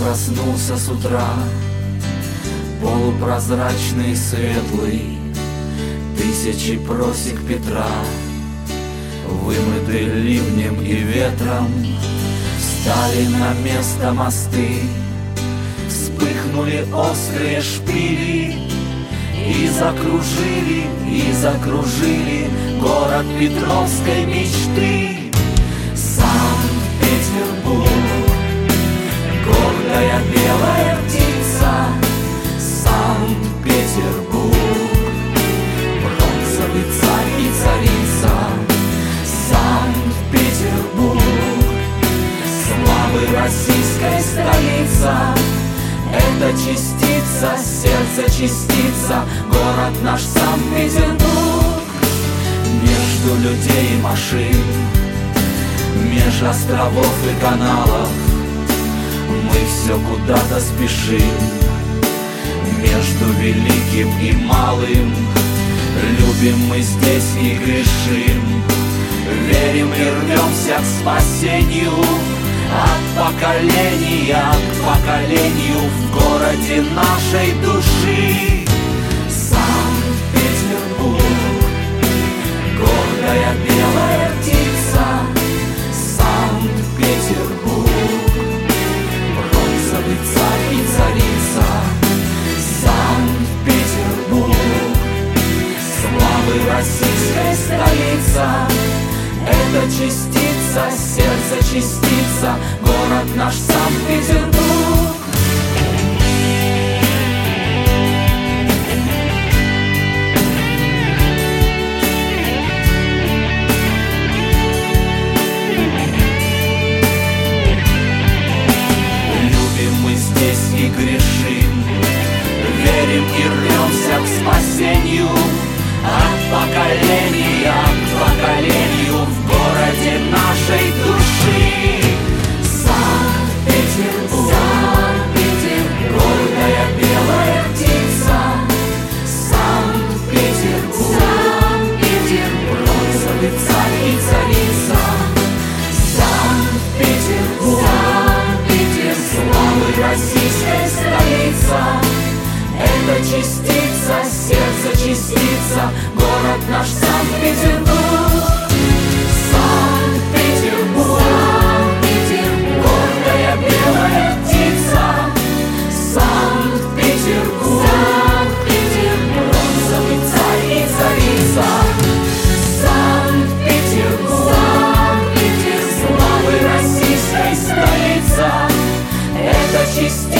проснулся с утра, полупрозрачный, светлый, тысячи просек Петра, вымыты ливнем и ветром, встали на место мосты, вспыхнули острые шпили и закружили город петровской мечты. Санкт-Петербург, гордая белая птица, Санкт-Петербург, бронзовый царь и царица, Санкт-Петербург, славы российской столица. Это частица, сердце частица, город наш Санкт-Петербург. Между людей и машин, меж островов и каналов мы все куда-то спешим. Между великим и малым любим мы здесь и грешим. Верим и рвемся к спасению, от поколения к поколению в городе нашей души. Санкт-Петербург, гордая белая птица, Санкт-Петербург, бронзовый царь и царица, Санкт-Петербург, славы российской столица. Это частица, сердце частица, город наш Санкт-Петербург. Любим мы здесь и грешим, верим и рвемся к спасению, от поколения к поколению в городе нашей души. Санкт-Петербург, Санкт-Петербург, гордая белая птица, Санкт-Петербург, Санкт-Петербург, бронзовый царь и царица, Санкт-Петербург, Санкт-Петербург, славы российской столица. Это частица, сердце частица, город наш Санкт-Петербург. Санкт-Петербург, Санкт-Петербург, гордая белая птица, Санкт-Петербург, Санкт-Петербург, бронзовый царь и царица, Санкт-Петербург, Санкт-Петербург, славы российской столица. Это частица,